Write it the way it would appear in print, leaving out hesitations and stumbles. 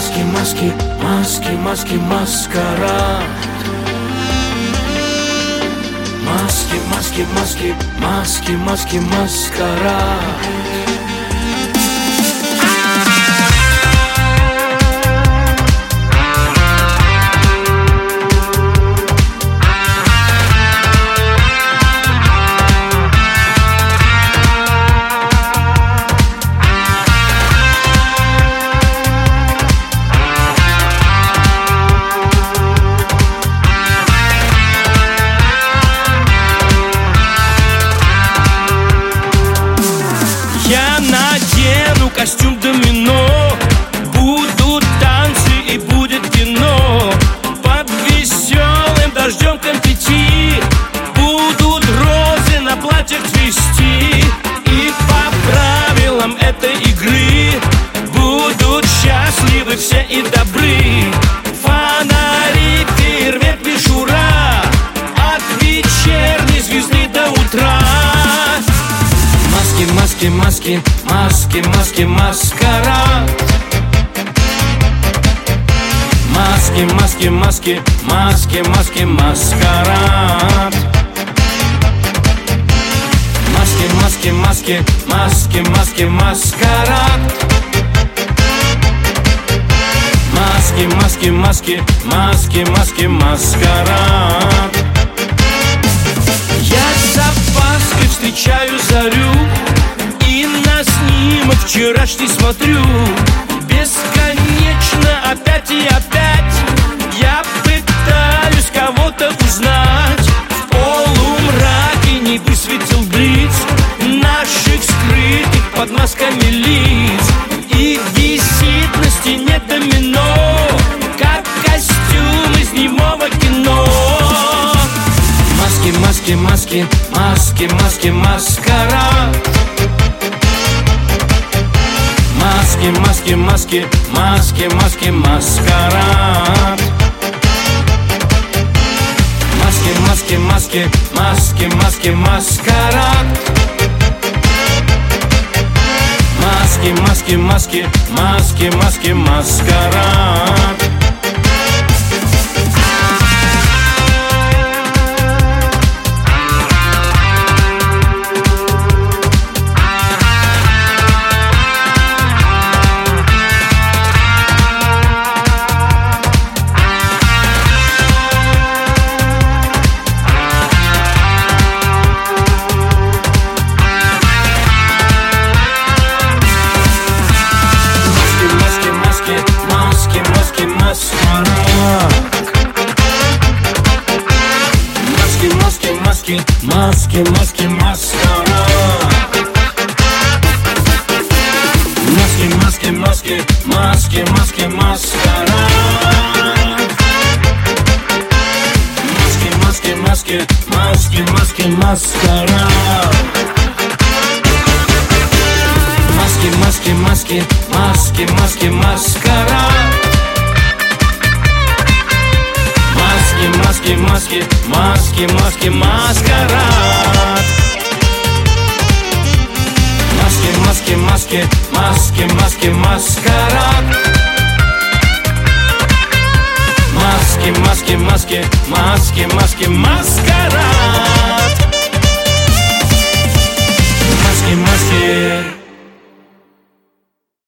Маски, маски, маски, маски, маскарад. Маски, маски, маски, маски, маски, маскарад. Я надену костюм домино, будут танцы и будет кино. Под веселым дождем конфетти будут розы на платьях цвести. И по правилам этой игры будут счастливы все и добры. Фонари, фейерверк, мишура, от вечерней звезды до утра. Маски, маски, маски, маски, маски, маскарад. Маски, маски, маски, маски, маски, маскарад. Маски, маски, маски, маски, маски, маскарад. Маски, маски, маски, маски, маски, маскарад. Я с опаской встречаю зарю и на снимок вчерашний смотрю. Бесконечно опять и опять я пытаюсь кого-то узнать. В полумраке не высветил блиц наших скрытых под масками лиц. И висит на стене домино, как костюм из немого кино. Маски, маски, маски, маски, маски, маскарад. Маски, маски, маски, маски, маски, маскарад. Маски, маски, маски, маски, маски, маскарад. Маски, маски, маски, маски, маски, маскарад. Маски, маски, маскарад. Маски, маски, маски, маски, маски, маскарад. Маски, маски, маски, маски, маски, маскарад. Маски, маски, маски, маски, маски, маскарад. Маски, маски, маски, маски, маски, маскарад. Маски, маски, маски, маски, маски, маскарад. Маски, маски, маски, маски, маски, маскарад.